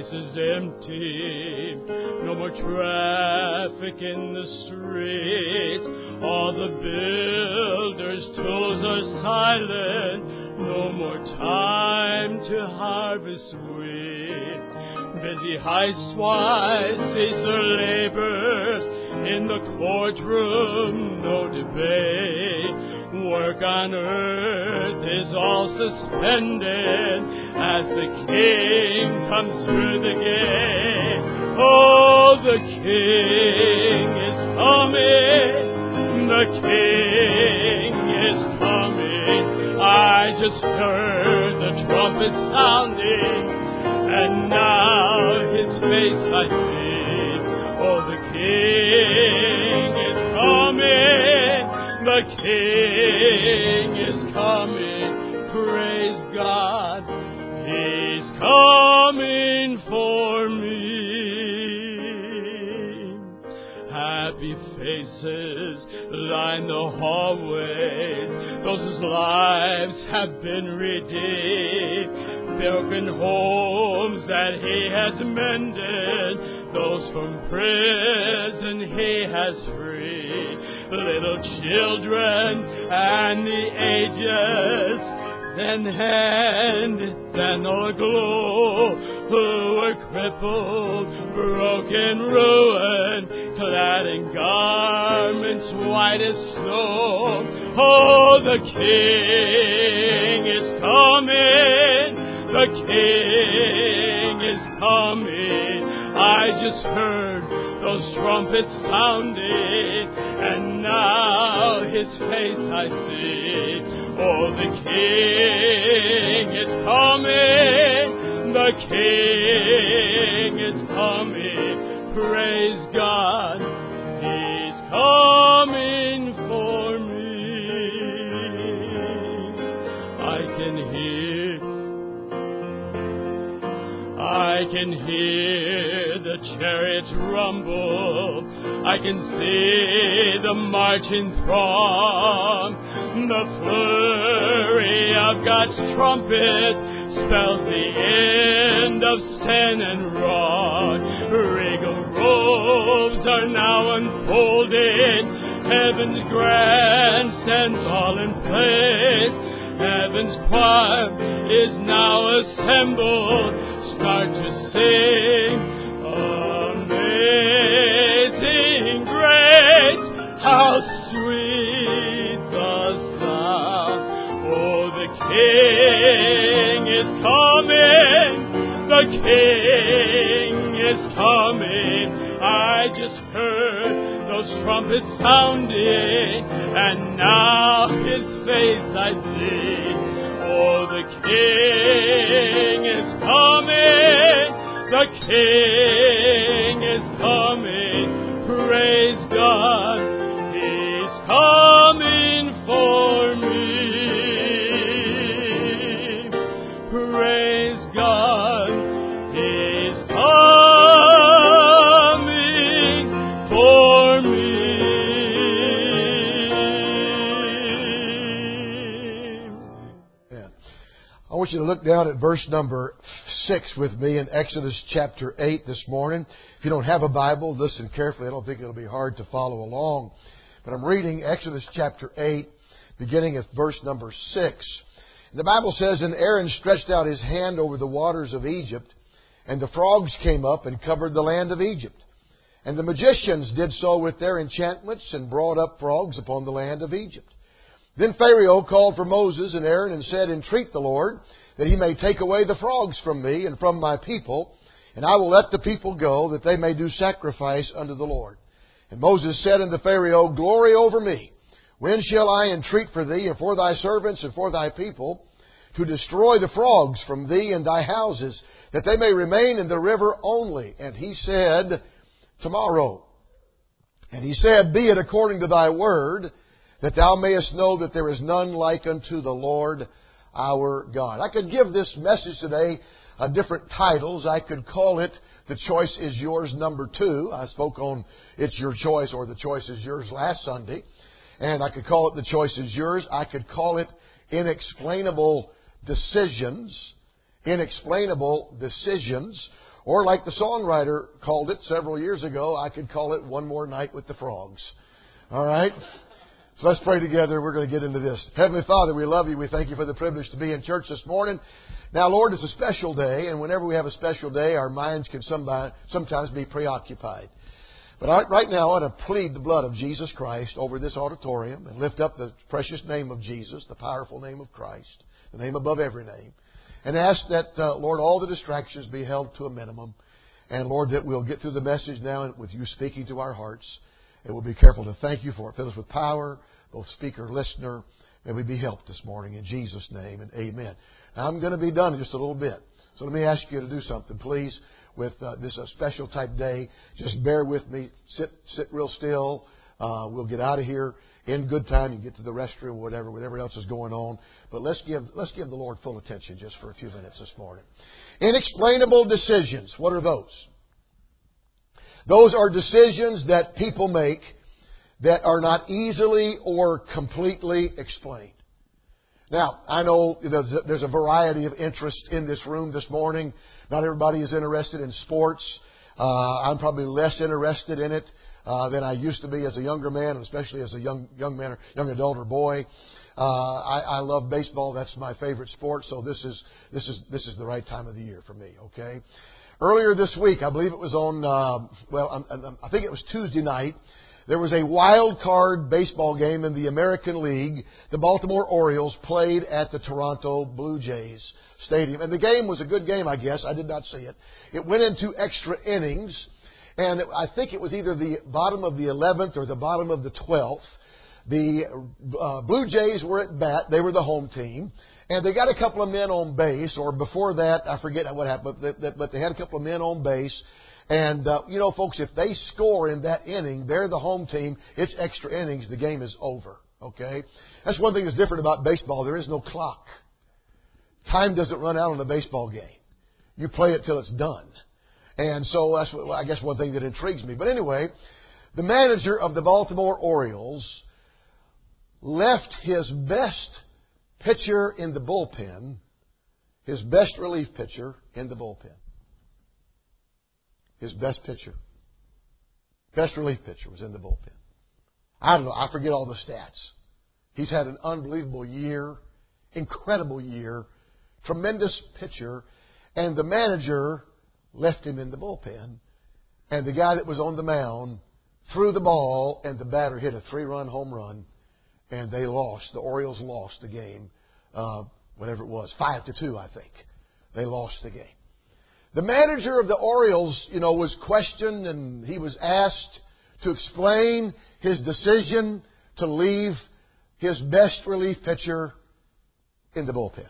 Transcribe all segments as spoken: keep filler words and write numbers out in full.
is empty. No more traffic in the streets. All the builders' tools are silent. No more time to harvest wheat. Busy housewives cease their labors. In the courtroom, no debate. Work on earth is all suspended as the King comes through the gate. Oh, the King is coming. The King is coming. I just heard the trumpet sounding, and now His face I see. Oh, the King is coming. The King is coming. Praise God. He's coming for me. Happy faces line the hallways. Those whose lives have been redeemed. Broken homes that He has mended. Those from prison He has freed. Little children and the ages, then hand, then aglow, who were crippled, broken, ruined, clad in garments white as snow. Oh, the King is coming. The King is coming. I just heard those trumpets sounding, and now His face I see. Oh, the King is coming. The King is coming. Praise God. He's coming for me. I can hear I can hear the chariots rumble. I can see the marching throng. The flurry of God's trumpet spells the end of sin and wrong. Regal robes are now unfolded. Heaven's grandstands all in place. Heaven's choir is now assembled. Start to sing. Amazing grace, how sweet the sound. Oh, the King is coming. The King is coming. I just heard those trumpets sounding, and now His face I see. Oh, the King is coming. The King is coming. Praise God. He's coming for me. Praise God. He's coming for me. I want you to look down at verse number six with me in Exodus chapter eight this morning. If you don't have a Bible, listen carefully. I don't think it'll be hard to follow along. But I'm reading Exodus chapter eight, beginning at verse number six. And the Bible says, "And Aaron stretched out his hand over the waters of Egypt, and the frogs came up and covered the land of Egypt. And the magicians did so with their enchantments and brought up frogs upon the land of Egypt. Then Pharaoh called for Moses and Aaron and said, Entreat the Lord, that He may take away the frogs from me and from my people, and I will let the people go, that they may do sacrifice unto the Lord. And Moses said unto Pharaoh, Glory over me. When shall I entreat for thee and for thy servants and for thy people, to destroy the frogs from thee and thy houses, that they may remain in the river only? And he said, Tomorrow. And he said, Be it according to thy word, that thou mayest know that there is none like unto the Lord our God." I could give this message today uh, different titles. I could call it The Choice is Yours number two. I spoke on It's Your Choice or The Choice is Yours last Sunday. And I could call it The Choice is Yours. I could call it Inexplainable Decisions. Inexplainable Decisions. Or like the songwriter called it several years ago, I could call it One More Night with the Frogs. All right? So let's pray together. We're going to get into this. Heavenly Father, we love you. We thank you for the privilege to be in church this morning. Now, Lord, it's a special day, and whenever we have a special day, our minds can sometimes be preoccupied. But right now, I want to plead the blood of Jesus Christ over this auditorium and lift up the precious name of Jesus, the powerful name of Christ, the name above every name, and ask that, uh, Lord, all the distractions be held to a minimum. And, Lord, that we'll get through the message now with you speaking to our hearts. And we'll be careful to thank you for it. Fill us with power, both speaker, listener. May we be helped this morning in Jesus' name, and amen. Now, I'm going to be done in just a little bit. So let me ask you to do something, please, with uh, this a special type day. Just bear with me. Sit sit real still. Uh, we'll get out of here in good time. You can get to the restroom, whatever, whatever else is going on. But let's give let's give the Lord full attention just for a few minutes this morning. Inexplainable decisions. What are those? Those are decisions that people make that are not easily or completely explained. Now, I know there's a variety of interest in this room this morning. Not everybody is interested in sports. Uh, I'm probably less interested in it uh, than I used to be as a younger man, and especially as a young young man or young adult or boy. Uh, I, I love baseball. That's my favorite sport. So this is this is this is the right time of the year for me. Okay. Earlier this week, I believe it was on. Uh, well, I, I think it was Tuesday night. There was a wild card baseball game in the American League. The Baltimore Orioles played at the Toronto Blue Jays Stadium. And the game was a good game, I guess. I did not see it. It went into extra innings. And I think it was either the bottom of the eleventh or the bottom of the twelfth. The uh, Blue Jays were at bat. They were the home team. And they got a couple of men on base. Or before that, I forget what happened. But, but they had a couple of men on base. And, uh, you know, folks, if they score in that inning, they're the home team. It's extra innings. The game is over. Okay? That's one thing that's different about baseball. There is no clock. Time doesn't run out on a baseball game. You play it till it's done. And so that's, what, I guess, one thing that intrigues me. But anyway, the manager of the Baltimore Orioles left his best pitcher in the bullpen, his best relief pitcher in the bullpen. His best pitcher, best relief pitcher was in the bullpen. I don't know. I forget all the stats. He's had an unbelievable year, incredible year, tremendous pitcher, and the manager left him in the bullpen, and the guy that was on the mound threw the ball, and the batter hit a three-run home run, and they lost. The Orioles lost the game, uh, whatever it was, five to two, I think. They lost the game. The manager of the Orioles, you know, was questioned, and he was asked to explain his decision to leave his best relief pitcher in the bullpen.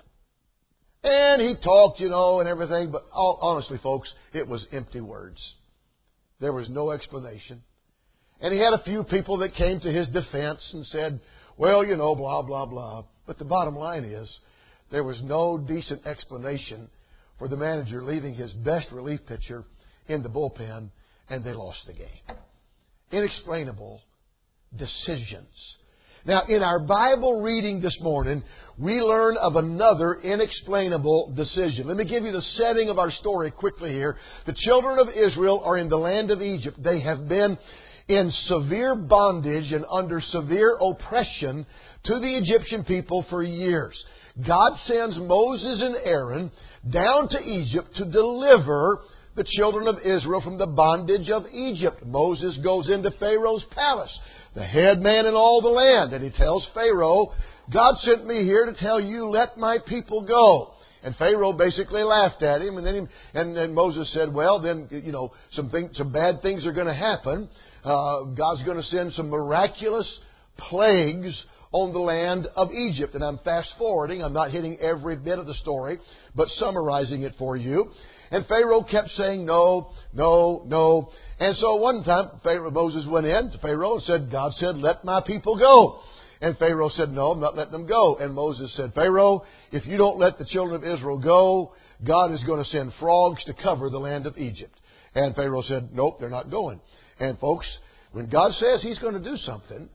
And he talked, you know, and everything, but honestly, folks, it was empty words. There was no explanation. And he had a few people that came to his defense and said, well, you know, blah, blah, blah. But the bottom line is, there was no decent explanation for the manager leaving his best relief pitcher in the bullpen, and they lost the game. Inexplainable decisions. Now, in our Bible reading this morning, we learn of another inexplainable decision. Let me give you the setting of our story quickly here. The children of Israel are in the land of Egypt. They have been in severe bondage and under severe oppression to the Egyptian people for years. God sends Moses and Aaron down to Egypt to deliver the children of Israel from the bondage of Egypt. Moses goes into Pharaoh's palace, the head man in all the land, and he tells Pharaoh, God sent me here to tell you, let my people go. And Pharaoh basically laughed at him, and then he, and then Moses said, well, then, you know, some thing, some bad things are going to happen. Uh, God's going to send some miraculous plagues on the land of Egypt. And I'm fast forwarding. I'm not hitting every bit of the story, but summarizing it for you. And Pharaoh kept saying no, no, no. And so one time, Pharaoh, Moses went in to Pharaoh and said, God said, let my people go. And Pharaoh said, no, I'm not letting them go. And Moses said, Pharaoh, if you don't let the children of Israel go, God is going to send frogs to cover the land of Egypt. And Pharaoh said, nope, they're not going. And folks, when God says He's going to do something,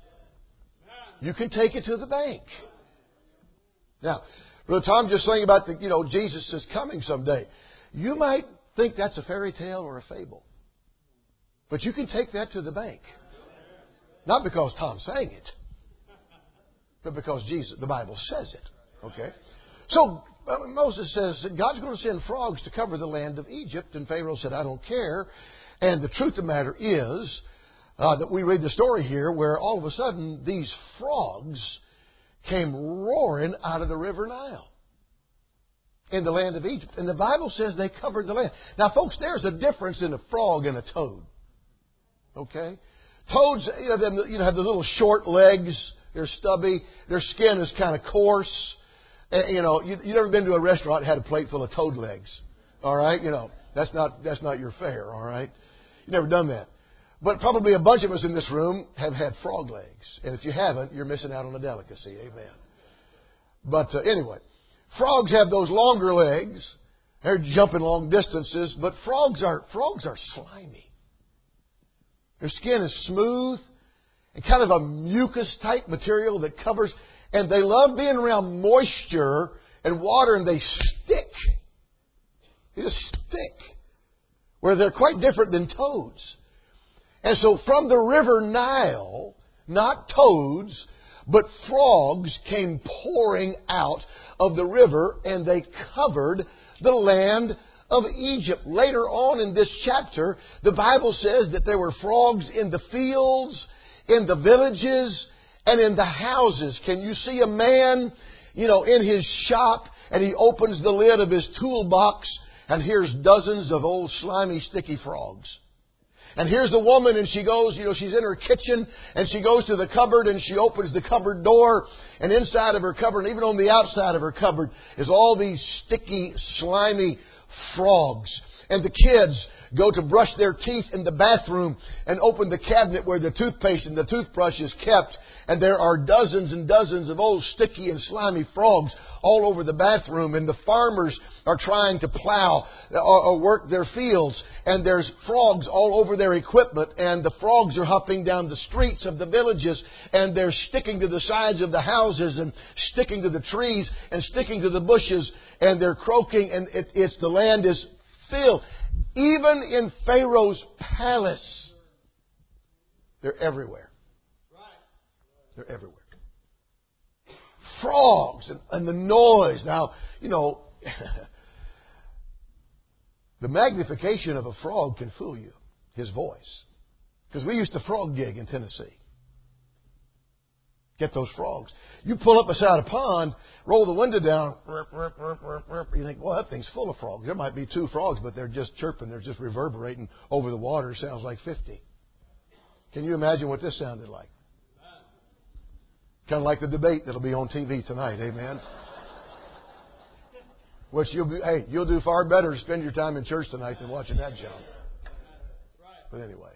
you can take it to the bank. Now, Brother Tom just saying about the, you know, Jesus is coming someday. You might think that's a fairy tale or a fable. But you can take that to the bank. Not because Tom's saying it, but because Jesus, the Bible says it. Okay? So uh, Moses says that God's going to send frogs to cover the land of Egypt. And Pharaoh said, I don't care. And the truth of the matter is uh, that we read the story here where all of a sudden these frogs came roaring out of the river Nile in the land of Egypt. And the Bible says they covered the land. Now, folks, there's a difference in a frog and a toad. Okay? Toads, you know, them, you know, have the little short legs. They're stubby. Their skin is kind of coarse. And, you know, you, you never been to a restaurant and had a plate full of toad legs. All right? You know, that's not, that's not your fare. All right? You've never done that. But probably a bunch of us in this room have had frog legs. And if you haven't, you're missing out on a delicacy. Amen. But uh, anyway, frogs have those longer legs. They're jumping long distances. But frogs are, frogs are slimy. Their skin is smooth and kind of a mucus-type material that covers. And they love being around moisture and water, and they stick. They just stick. Where they're quite different than toads. And so from the river Nile, not toads, but frogs came pouring out of the river, and they covered the land of Egypt. Later on in this chapter, the Bible says that there were frogs in the fields, in the villages, and in the houses. Can you see a man, you know, in his shop, and he opens the lid of his toolbox, and here's dozens of old slimy, sticky frogs. And here's the woman, and she goes, you know, she's in her kitchen, and she goes to the cupboard, and she opens the cupboard door, and inside of her cupboard, and even on the outside of her cupboard, is all these sticky, slimy frogs. And the kids go to brush their teeth in the bathroom and open the cabinet where the toothpaste and the toothbrush is kept. And there are dozens and dozens of old sticky and slimy frogs all over the bathroom. And the farmers are trying to plow or, or work their fields. And there's frogs all over their equipment. And the frogs are hopping down the streets of the villages. And they're sticking to the sides of the houses and sticking to the trees and sticking to the bushes. And they're croaking. And it, it's the land is filled. Even in Pharaoh's palace, they're everywhere. They're everywhere. Frogs and, and the noise. Now, you know, the magnification of a frog can fool you, his voice. Because we used to frog gig in Tennessee. Get those frogs. You pull up beside a pond, roll the window down, you think, well, that thing's full of frogs. There might be two frogs, but they're just chirping. They're just reverberating over the water. Sounds like fifty. Can you imagine what this sounded like? Kind of like the debate that'll be on T V tonight. Amen. Which you'll be, hey, you'll do far better to spend your time in church tonight than watching that show. But anyway.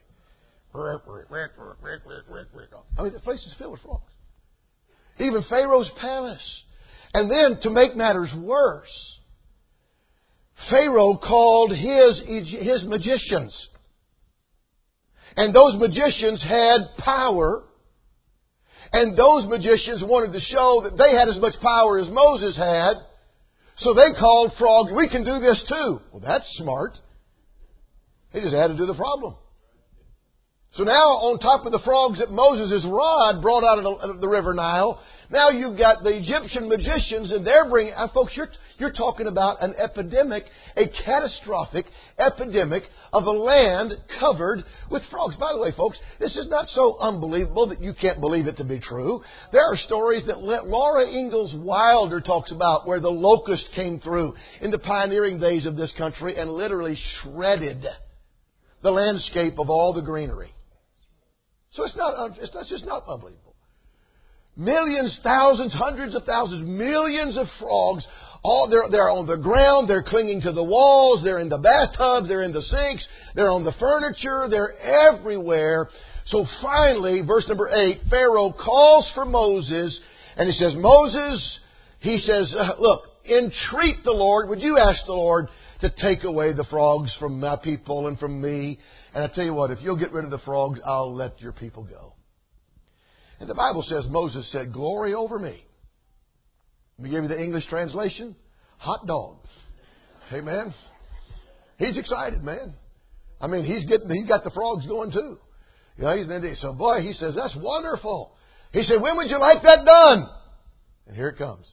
I mean, the place is filled with frogs. Even Pharaoh's palace. And then, to make matters worse, Pharaoh called his, his magicians. And those magicians had power. And those magicians wanted to show that they had as much power as Moses had. So they called frogs, we can do this too. Well, that's smart. They just added to the problem. So now, on top of the frogs that Moses' rod brought out of the river Nile, now you've got the Egyptian magicians, and they're bringing... Uh, folks, you're, you're talking about an epidemic, a catastrophic epidemic of a land covered with frogs. By the way, folks, this is not so unbelievable that you can't believe it to be true. There are stories that Laura Ingalls Wilder talks about where the locust came through in the pioneering days of this country and literally shredded the landscape of all the greenery. So it's not, it's not, just not unbelievable. Millions, thousands, hundreds of thousands, millions of frogs. All they're, they're on the ground. They're clinging to the walls. They're in the bathtubs. They're in the sinks. They're on the furniture. They're everywhere. So finally, verse number eight, Pharaoh calls for Moses, and he says, Moses, he says, uh, look, entreat the Lord. Would you ask the Lord to take away the frogs from my people and from me? And I tell you what, if you'll get rid of the frogs, I'll let your people go. And the Bible says Moses said, glory over me. Let me give you the English translation. Hot dog. Amen. He's excited, man. I mean, he's getting, he's got the frogs going too. You know, he's, so boy, he says, that's wonderful. He said, when would you like that done? And here it comes.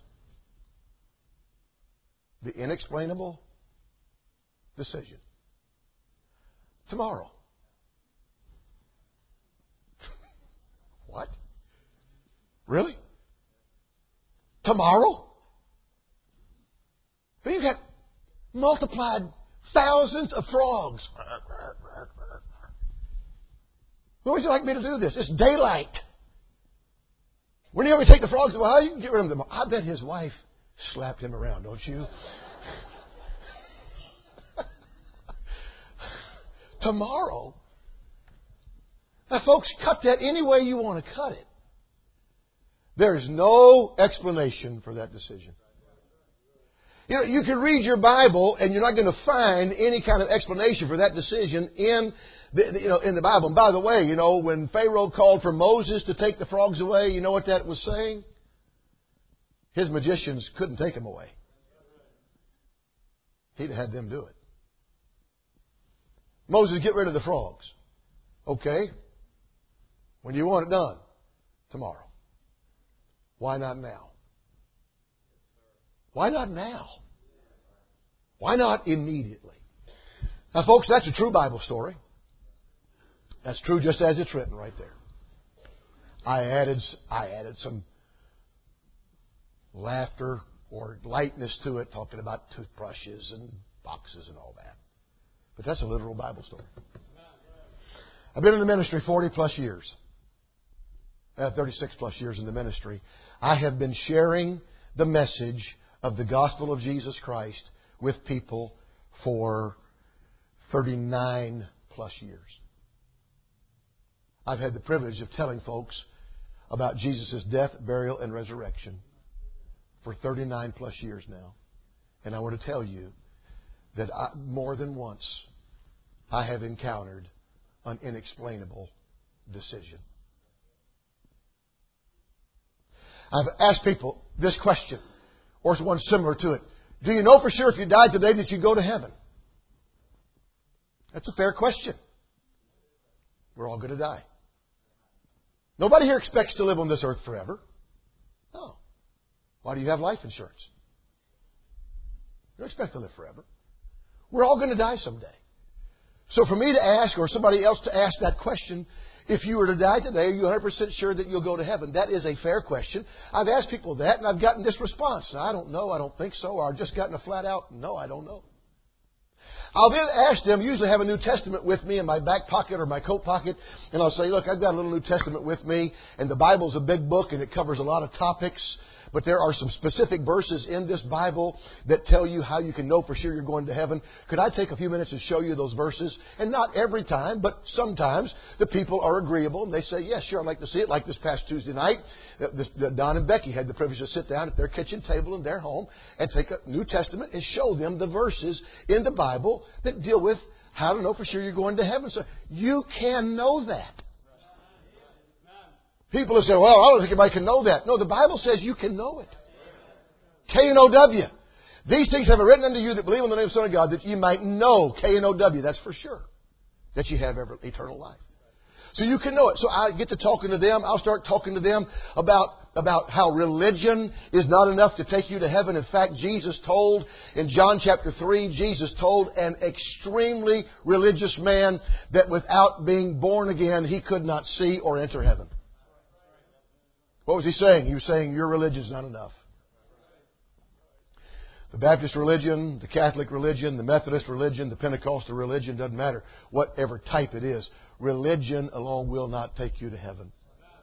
The inexplainable decision. Tomorrow. What? Really? Tomorrow? But you got multiplied thousands of frogs. When would you like me to do this? It's daylight. When do you ever take the frogs away? Well, you can get rid of them. I bet his wife slapped him around, don't you? Tomorrow. Now, folks, cut that any way you want to cut it. There's no explanation for that decision. You know, you can read your Bible and you're not going to find any kind of explanation for that decision in the, you know, in the Bible. And by the way, you know, when Pharaoh called for Moses to take the frogs away, you know what that was saying? His magicians couldn't take them away. He'd had them do it. Moses, get rid of the frogs. Okay. When do you want it done? Tomorrow. Why not now? Why not now? Why not immediately? Now, folks, that's a true Bible story. That's true just as it's written right there. I added, I added some laughter or lightness to it, talking about toothbrushes and boxes and all that. But that's a literal Bible story. I've been in the ministry forty plus years. Uh, thirty-six plus years in the ministry. I have been sharing the message of the gospel of Jesus Christ with people for thirty-nine plus years. I've had the privilege of telling folks about Jesus' death, burial, and resurrection for thirty-nine plus years now. And I want to tell you that I, more than once I have encountered an inexplainable decision. I've asked people this question, or one similar to it. Do you know for sure if you died today that you'd go to heaven? That's a fair question. We're all going to die. Nobody here expects to live on this earth forever. No. Why do you have life insurance? You don't expect to live forever. We're all going to die someday. So for me to ask, or somebody else to ask that question, if you were to die today, are you one hundred percent sure that you'll go to heaven? That is a fair question. I've asked people that, and I've gotten this response. I don't know, I don't think so, or I've just gotten a flat out, no, I don't know. I'll then ask them, usually have a New Testament with me in my back pocket or my coat pocket, and I'll say, look, I've got a little New Testament with me, and the Bible's a big book, and it covers a lot of topics, but there are some specific verses in this Bible that tell you how you can know for sure you're going to heaven. Could I take a few minutes and show you those verses? And not every time, but sometimes the people are agreeable, and they say, yes, sure, I'd like to see it. Like this past Tuesday night, Don and Becky had the privilege to sit down at their kitchen table in their home and take a New Testament and show them the verses in the Bible that deal with how to know for sure you're going to heaven. So you can know that. People have said, well, I don't think anybody can know that. No, the Bible says you can know it. K N O W. These things have I written unto you that believe in the name of the Son of God, that you might know, K N O W, that's for sure, that you have ever, eternal life. So you can know it. So I get to talking to them. I'll start talking to them about, about how religion is not enough to take you to heaven. In fact, Jesus told in John chapter three, Jesus told an extremely religious man that without being born again, he could not see or enter heaven. What was he saying? He was saying your religion is not enough. The Baptist religion, the Catholic religion, the Methodist religion, the Pentecostal religion, doesn't matter whatever type it is. Religion alone will not take you to heaven.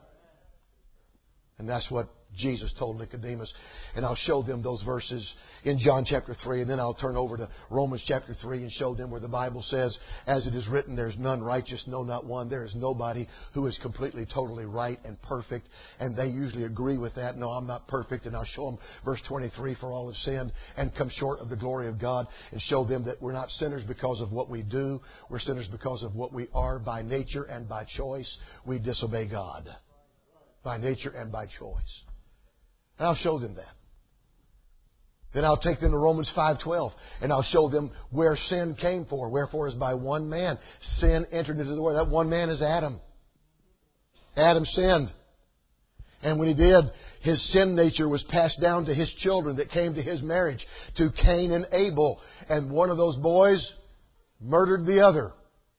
And that's what Jesus told Nicodemus. And I'll show them those verses in John chapter three. And then I'll turn over to Romans chapter three and show them where the Bible says, as it is written, there's none righteous, no, not one. There is nobody who is completely, totally right and perfect. And they usually agree with that. No, I'm not perfect. And I'll show them verse twenty-three, for all have sinned and come short of the glory of God. And show them that we're not sinners because of what we do. We're sinners because of what we are by nature and by choice. We disobey God by nature and by choice. And I'll show them that. Then I'll take them to Romans five twelve, and I'll show them where sin came for. Wherefore, as by one man sin entered into the world. That one man is Adam. Adam sinned. And when he did, his sin nature was passed down to his children that came to his marriage, to Cain and Abel. And one of those boys murdered the other.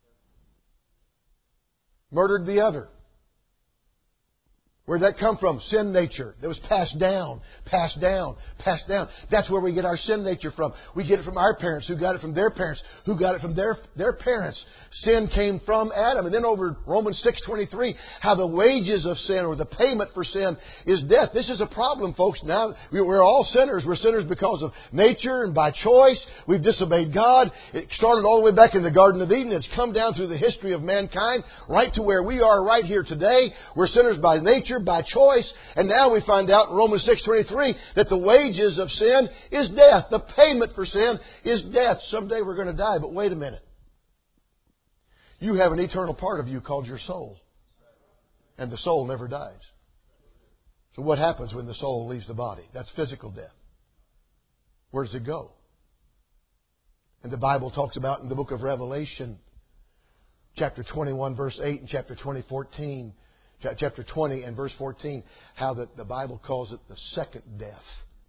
Murdered the other. Where'd that come from? Sin nature. That was passed down, passed down, passed down. That's where we get our sin nature from. We get it from our parents, who got it from their parents, who got it from their their parents. Sin came from Adam. And then over Romans six twenty-three, how the wages of sin, or the payment for sin, is death. This is a problem, folks. Now, we're all sinners. We're sinners because of nature and by choice. We've disobeyed God. It started all the way back in the Garden of Eden. It's come down through the history of mankind, right to where we are right here today. We're sinners by nature, by choice, and now we find out in Romans six twenty-three that the wages of sin is death. The payment for sin is death. Someday we're going to die, but wait a minute. You have an eternal part of you called your soul, and the soul never dies. So what happens when the soul leaves the body? That's physical death. Where does it go? And the Bible talks about in the book of Revelation, chapter twenty-one, verse eight, and chapter twenty, fourteen, chapter twenty and verse fourteen, how that the Bible calls it the second death.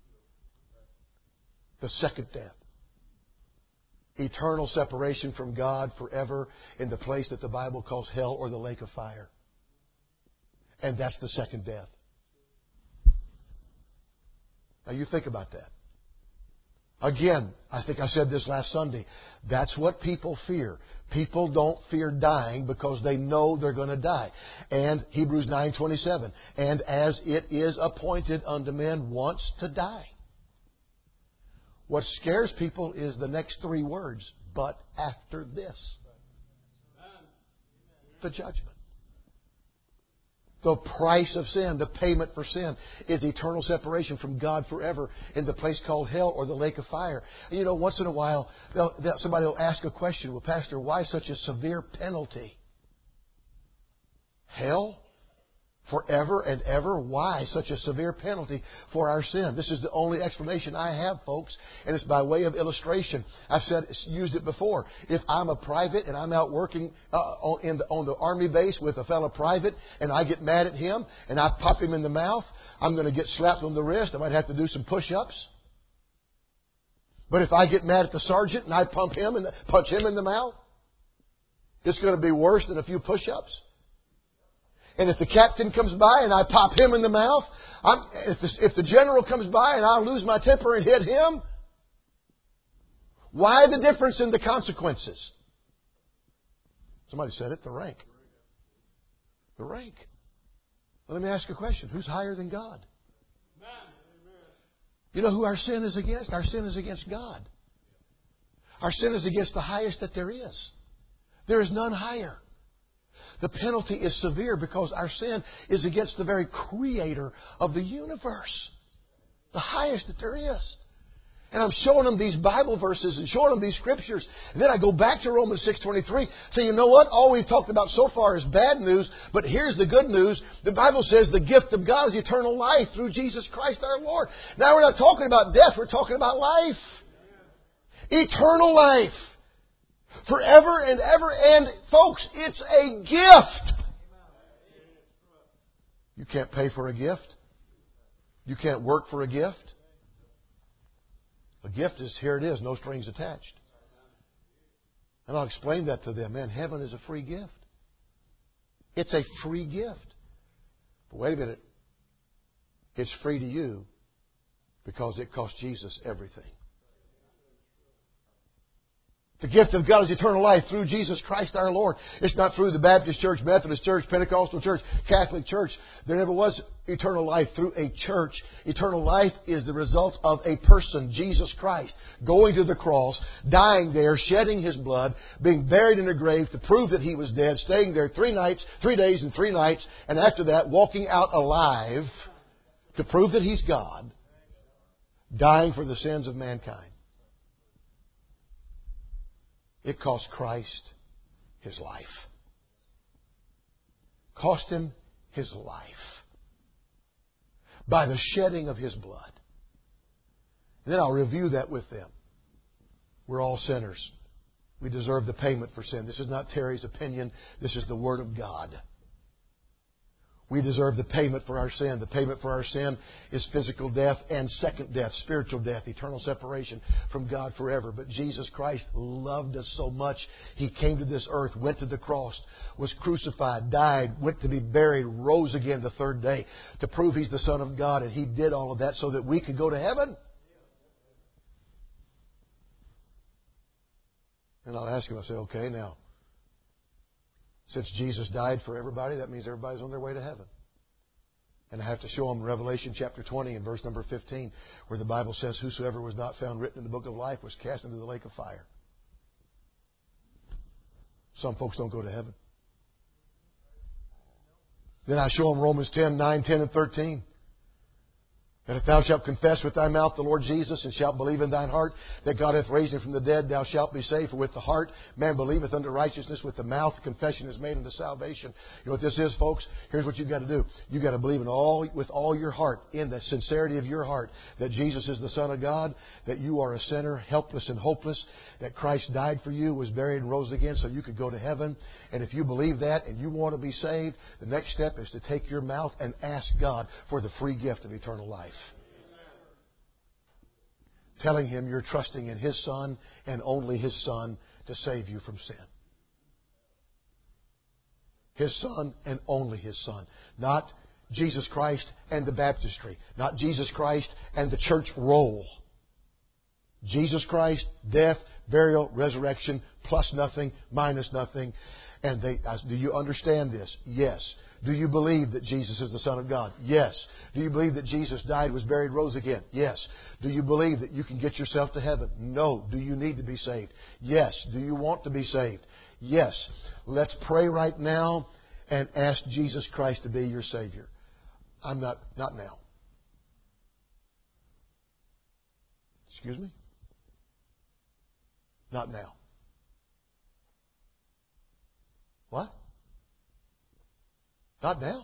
The second death. Eternal separation from God forever in the place that the Bible calls hell or the lake of fire. And that's the second death. Now you think about that. Again, I think I said this last Sunday. That's what people fear. People don't fear dying because they know they're going to die. And Hebrews nine twenty-seven. And as it is appointed unto men once to die. What scares people is the next three words. But after this. The judgment. The price of sin, the payment for sin, is eternal separation from God forever in the place called hell or the lake of fire. And you know, once in a while, they'll, they'll, somebody will ask a question. Well, Pastor, why such a severe penalty? Hell? Forever and ever? Why such a severe penalty for our sin? This is the only explanation I have, folks, and it's by way of illustration. I've said, used it before. If I'm a private and I'm out working uh, on, in the, on the army base with a fellow private, and I get mad at him and I pop him in the mouth, I'm going to get slapped on the wrist. I might have to do some push-ups. But if I get mad at the sergeant and I pump him and punch him in the mouth, it's going to be worse than a few push-ups. And if the captain comes by and I pop him in the mouth, I'm, if, the, if the general comes by and I lose my temper and hit him, why the difference in the consequences? Somebody said it, the rank. The rank. Well, let me ask you a question. Who's higher than God? You know who our sin is against? Our sin is against God. Our sin is against the highest that there is. There is none higher. The penalty is severe because our sin is against the very creator of the universe. The highest that there is. And I'm showing them these Bible verses and showing them these scriptures. And then I go back to Romans six twenty-three. So you know what? All we've talked about so far is bad news. But here's the good news. The Bible says the gift of God is eternal life through Jesus Christ our Lord. Now we're not talking about death. We're talking about life. Eternal life. Forever and ever. And folks, it's a gift. You can't pay for a gift. You can't work for a gift. A gift is, here it is, no strings attached. And I'll explain that to them. Man, heaven is a free gift. It's a free gift. But wait a minute. It's free to you because it cost Jesus everything. The gift of God is eternal life through Jesus Christ our Lord. It's not through the Baptist Church, Methodist Church, Pentecostal Church, Catholic Church. There never was eternal life through a church. Eternal life is the result of a person, Jesus Christ, going to the cross, dying there, shedding His blood, being buried in a grave to prove that He was dead, staying there three nights, three days and three nights, and after that walking out alive to prove that He's God, dying for the sins of mankind. It cost Christ His life. Cost Him His life. By the shedding of His blood. Then I'll review that with them. We're all sinners. We deserve the payment for sin. This is not Terry's opinion. This is the Word of God. We deserve the payment for our sin. The payment for our sin is physical death and second death, spiritual death, eternal separation from God forever. But Jesus Christ loved us so much, He came to this earth, went to the cross, was crucified, died, went to be buried, rose again the third day to prove He's the Son of God. And He did all of that so that we could go to heaven. And I'll ask Him, I say, okay, now, since Jesus died for everybody, that means everybody's on their way to heaven. And I have to show them Revelation chapter twenty and verse number fifteen, where the Bible says, whosoever was not found written in the book of life was cast into the lake of fire. Some folks don't go to heaven. Then I show them Romans ten, nine, ten, and thirteen. And if thou shalt confess with thy mouth the Lord Jesus, and shalt believe in thine heart that God hath raised Him from the dead, thou shalt be saved. For with the heart man believeth unto righteousness, with the mouth confession is made unto salvation. You know what this is, folks? Here's what you've got to do. You've got to believe in all, with all your heart, in the sincerity of your heart, that Jesus is the Son of God, that you are a sinner, helpless and hopeless, that Christ died for you, was buried and rose again so you could go to heaven. And if you believe that and you want to be saved, the next step is to take your mouth and ask God for the free gift of eternal life. Telling Him you're trusting in His Son and only His Son to save you from sin. His Son and only His Son. Not Jesus Christ and the baptistry. Not Jesus Christ and the church roll. Jesus Christ, death, burial, resurrection, plus nothing, minus nothing. And they, do you understand this? Yes. Do you believe that Jesus is the Son of God? Yes. Do you believe that Jesus died, was buried, rose again? Yes. Do you believe that you can get yourself to heaven? No. Do you need to be saved? Yes. Do you want to be saved? Yes. Let's pray right now and ask Jesus Christ to be your Savior. I'm not, not now. Excuse me? Not now. What? Not now.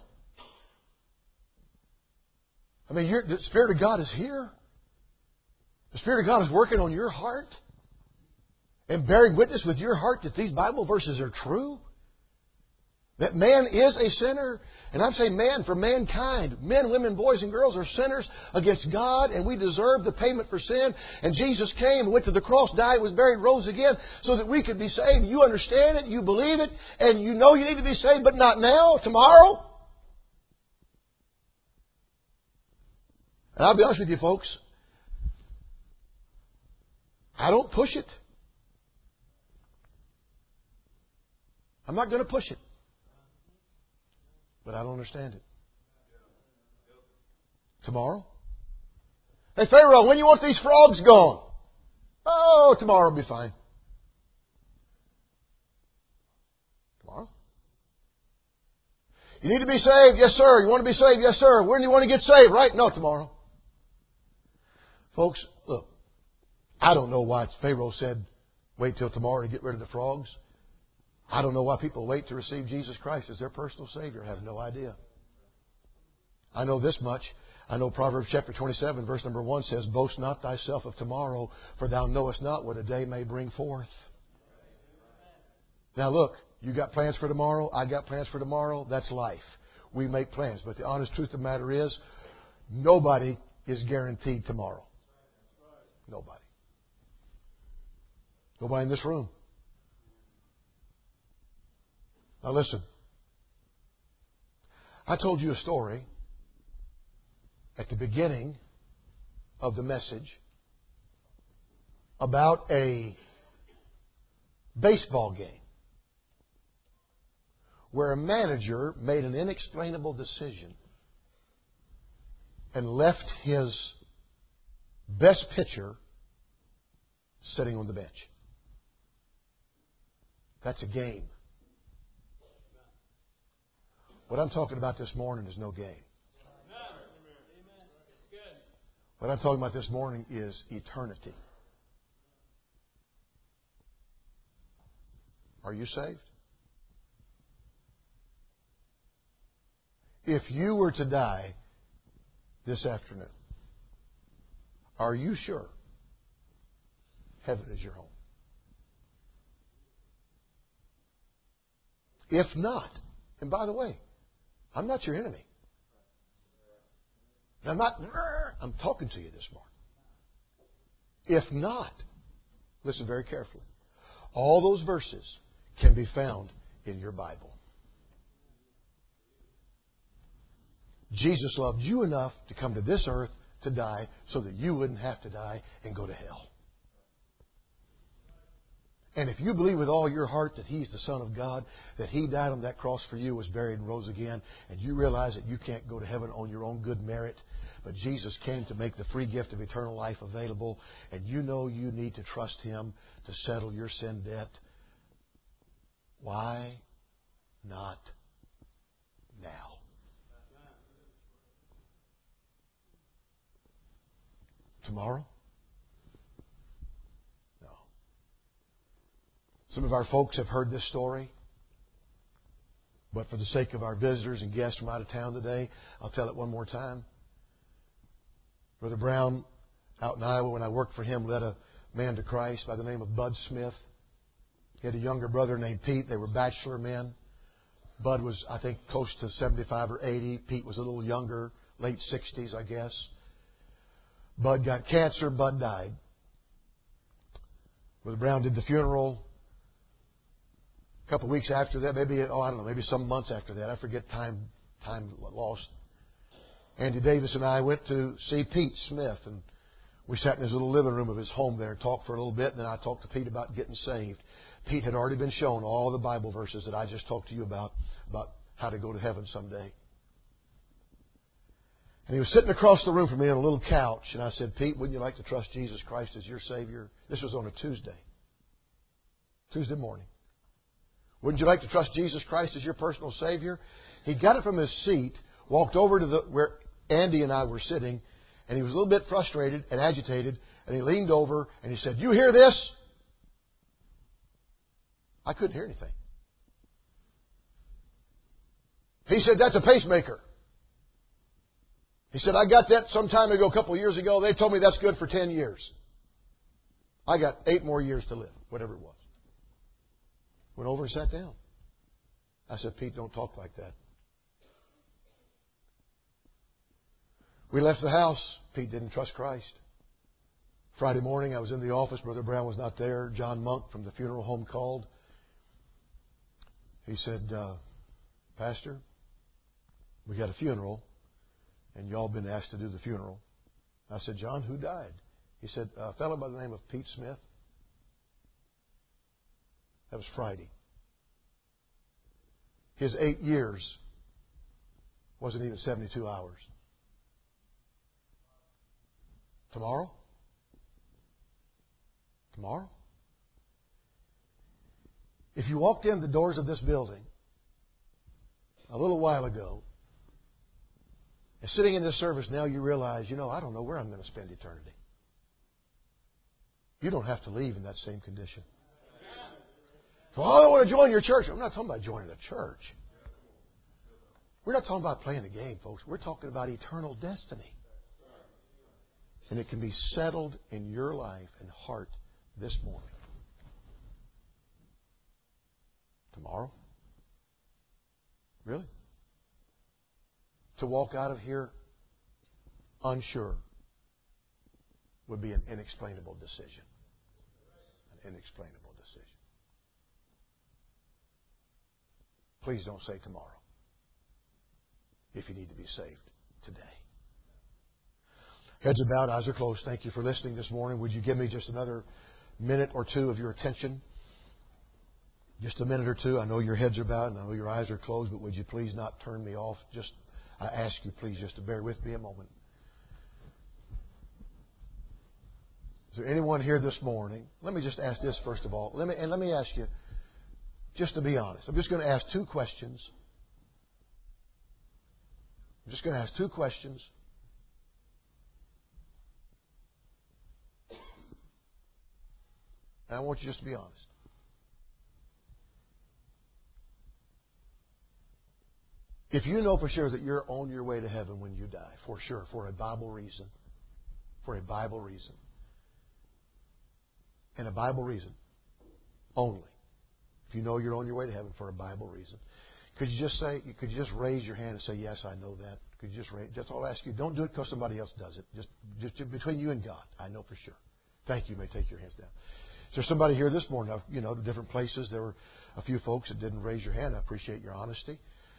I mean, you're, the Spirit of God is here. The Spirit of God is working on your heart and bearing witness with your heart that these Bible verses are true. That man is a sinner. And I'm saying man for mankind. Men, women, boys, and girls are sinners against God, and we deserve the payment for sin. And Jesus came, went to the cross, died, was buried, rose again so that we could be saved. You understand it, you believe it, and you know you need to be saved, but not now, tomorrow. And I'll be honest with you, folks. I don't push it. I'm not going to push it. But I don't understand it. Tomorrow? Hey, Pharaoh, when you want these frogs gone? Oh, tomorrow will be fine. Tomorrow? You need to be saved? Yes, sir. You want to be saved? Yes, sir. When do you want to get saved? Right? No, tomorrow. Folks, look. I don't know why Pharaoh said, wait till tomorrow to get rid of the frogs. I don't know why people wait to receive Jesus Christ as their personal Savior. I have no idea. I know this much. I know Proverbs chapter twenty-seven, verse number one says, boast not thyself of tomorrow, for thou knowest not what a day may bring forth. Now look, you got plans for tomorrow. I got plans for tomorrow. That's life. We make plans. But the honest truth of the matter is, nobody is guaranteed tomorrow. Nobody. Nobody in this room. Now listen. I told you a story at the beginning of the message about a baseball game where a manager made an inexplainable decision and left his best pitcher sitting on the bench. That's a game. What I'm talking about this morning is no game. What I'm talking about this morning is eternity. Are you saved? If you were to die this afternoon, are you sure heaven is your home? If not, and by the way, I'm not your enemy. I'm not, I'm talking to you this morning. If not, listen very carefully. All those verses can be found in your Bible. Jesus loved you enough to come to this earth to die so that you wouldn't have to die and go to hell. And if you believe with all your heart that He's the Son of God, that He died on that cross for you, was buried and rose again, and you realize that you can't go to heaven on your own good merit, but Jesus came to make the free gift of eternal life available, and you know you need to trust Him to settle your sin debt, why not now? Tomorrow? No. Some of our folks have heard this story. But for the sake of our visitors and guests from out of town today, I'll tell it one more time. Brother Brown, out in Iowa, when I worked for him, led a man to Christ by the name of Bud Smith. He had a younger brother named Pete. They were bachelor men. Bud was, I think, close to seventy-five or eighty. Pete was a little younger, late sixties, I guess. Bud got cancer. Bud died. Brother Brown did the funeral. A couple of weeks after that, maybe, oh, I don't know, maybe some months after that. I forget time, time lost. Andy Davis and I went to see Pete Smith, and we sat in his little living room of his home there and talked for a little bit, and then I talked to Pete about getting saved. Pete had already been shown all the Bible verses that I just talked to you about, about how to go to heaven someday. And he was sitting across the room from me on a little couch, and I said, Pete, wouldn't you like to trust Jesus Christ as your Savior? This was on a Tuesday. Tuesday morning. Wouldn't you like to trust Jesus Christ as your personal Savior? He got it from his seat, walked over to the where Andy and I were sitting, and he was a little bit frustrated and agitated, and he leaned over and he said, "You hear this?" I couldn't hear anything. He said, "That's a pacemaker." He said, "I got that some time ago, a couple of years ago. They told me that's good for ten years. I got eight more years to live," whatever it was. Went over and sat down. I said, "Pete, don't talk like that." We left the house. Pete didn't trust Christ. Friday morning, I was in the office. Brother Brown was not there. John Monk from the funeral home called. He said, uh, "Pastor, we got a funeral, and y'all been asked to do the funeral." I said, "John, who died?" He said, "A fellow by the name of Pete Smith." That was Friday. His eight years wasn't even seventy-two hours. Tomorrow? Tomorrow? If you walked in the doors of this building a little while ago, and sitting in this service now, you realize, you know, I don't know where I'm going to spend eternity. You don't have to leave in that same condition. Well, I want to join your church. I'm not talking about joining a church. We're not talking about playing a game, folks. We're talking about eternal destiny. And it can be settled in your life and heart this morning. Tomorrow? Really? To walk out of here unsure would be an inexplainable decision. An inexplainable decision. Please don't say tomorrow if you need to be saved today. Heads are bowed, eyes are closed. Thank you for listening this morning. Would you give me just another minute or two of your attention? Just a minute or two. I know your heads are bowed and I know your eyes are closed, but would you please not turn me off? Just, I ask you please just to bear with me a moment. Is there anyone here this morning? Let me just ask this first of all. Let me, and let me ask you, just to be honest, I'm just going to ask two questions. I'm just going to ask two questions. And I want you just to be honest. If you know for sure that you're on your way to heaven when you die, for sure, for a Bible reason, for a Bible reason, And a Bible reason. Only. If you know you're on your way to heaven for a Bible reason. Could you just say, could you just raise your hand and say, yes, I know that? Could you just raise, that's all I ask you. Don't do it because somebody else does it. Just, just between you and God. I know for sure. Thank you. You may take your hands down. Is there somebody here this morning? You know, the different places, there were a few folks that didn't raise your hand. I appreciate your honesty.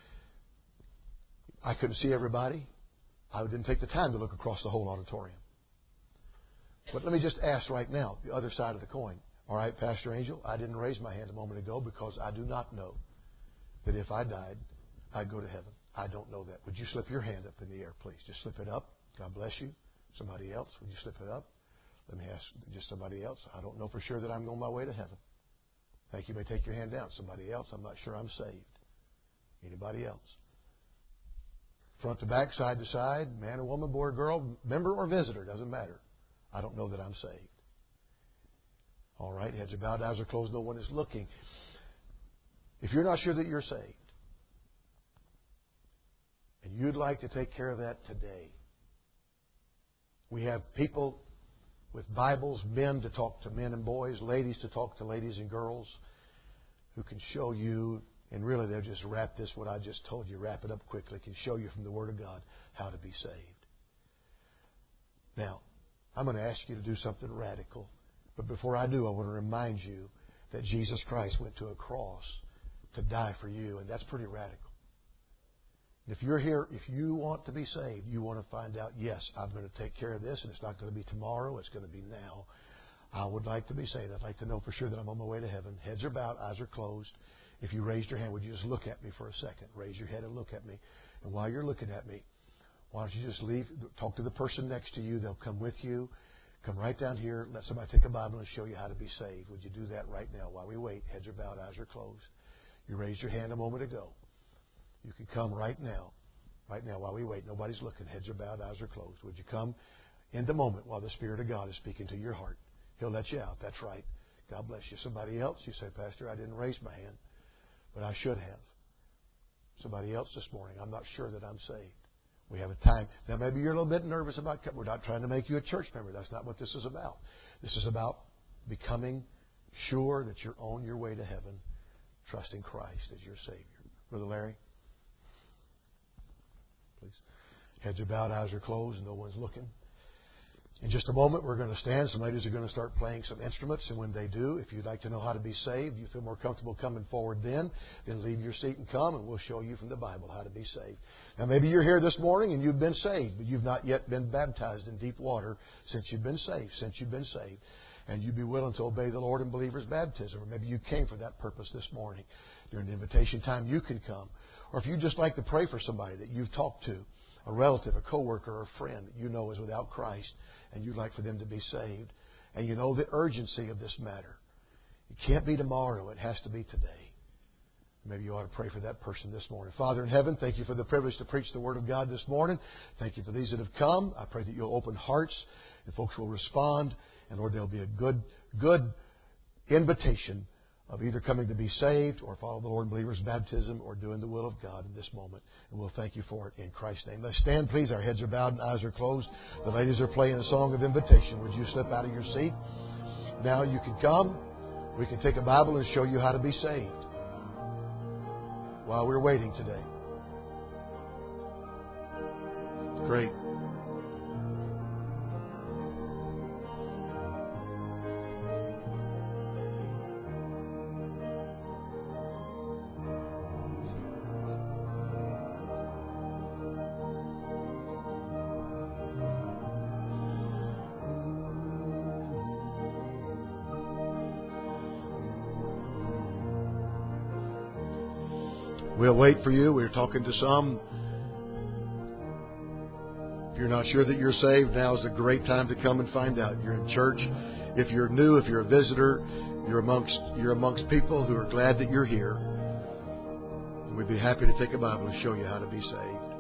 I couldn't see everybody. I didn't take the time to look across the whole auditorium. But let me just ask right now, the other side of the coin. All right, Pastor Angel, I didn't raise my hand a moment ago because I do not know that if I died, I'd go to heaven. I don't know that. Would you slip your hand up in the air, please? Just slip it up. God bless you. Somebody else, would you slip it up? Let me ask just somebody else. I don't know for sure that I'm on my way to heaven. Thank you. You may take your hand down. Somebody else, I'm not sure I'm saved. Anybody else? Front to back, side to side, man or woman, boy or girl, member or visitor, doesn't matter. I don't know that I'm saved. All right, heads are bowed, eyes are closed, no one is looking. If you're not sure that you're saved, and you'd like to take care of that today, we have people with Bibles, men to talk to men and boys, ladies to talk to ladies and girls, who can show you, and really they'll just wrap this, what I just told you, wrap it up quickly, can show you from the Word of God how to be saved. Now, I'm going to ask you to do something radical. But before I do, I want to remind you that Jesus Christ went to a cross to die for you, and that's pretty radical. If you're here, if you want to be saved, you want to find out, yes, I'm going to take care of this, and it's not going to be tomorrow, it's going to be now. I would like to be saved. I'd like to know for sure that I'm on my way to heaven. Heads are bowed, eyes are closed. If you raised your hand, would you just look at me for a second? Raise your head and look at me. And while you're looking at me, why don't you just leave, talk to the person next to you. They'll come with you. Come right down here. Let somebody take a Bible and show you how to be saved. Would you do that right now while we wait? Heads are bowed, eyes are closed. You raised your hand a moment ago. You can come right now. Right now while we wait. Nobody's looking. Heads are bowed, eyes are closed. Would you come in the moment while the Spirit of God is speaking to your heart? He'll let you out. That's right. God bless you. Somebody else, you say, Pastor, I didn't raise my hand, but I should have. Somebody else this morning, I'm not sure that I'm saved. We have a time. Now, maybe you're a little bit nervous about coming. We're not trying to make you a church member. That's not what this is about. This is about becoming sure that you're on your way to heaven, trusting Christ as your Savior. Brother Larry, please. Heads are bowed, eyes are closed, and no one's looking. In just a moment, we're going to stand. Some ladies are going to start playing some instruments. And when they do, if you'd like to know how to be saved, you feel more comfortable coming forward then, then leave your seat and come, and we'll show you from the Bible how to be saved. Now, maybe you're here this morning and you've been saved, but you've not yet been baptized in deep water since you've been saved, since you've been saved. And you'd be willing to obey the Lord in believer's baptism. Or maybe you came for that purpose this morning. During the invitation time, you can come. Or if you'd just like to pray for somebody that you've talked to, a relative, a coworker, or a friend that you know is without Christ, and you'd like for them to be saved, and you know the urgency of this matter. It can't be tomorrow. It has to be today. Maybe you ought to pray for that person this morning. Father in heaven, thank you for the privilege to preach the Word of God this morning. Thank you for these that have come. I pray that you'll open hearts and folks will respond. And Lord, there'll be a good, good invitation of either coming to be saved or follow the Lord in believer's baptism or doing the will of God in this moment. And we'll thank you for it in Christ's name. Let's stand, please. Our heads are bowed and eyes are closed. The ladies are playing a song of invitation. Would you slip out of your seat? Now you can come. We can take a Bible and show you how to be saved while we're waiting today. Great. We'll wait for you. We're talking to some. If you're not sure that you're saved, now is a great time to come and find out. You're in church. If you're new, if you're a visitor, you're amongst you're amongst people who are glad that you're here. We'd be happy to take a Bible and show you how to be saved.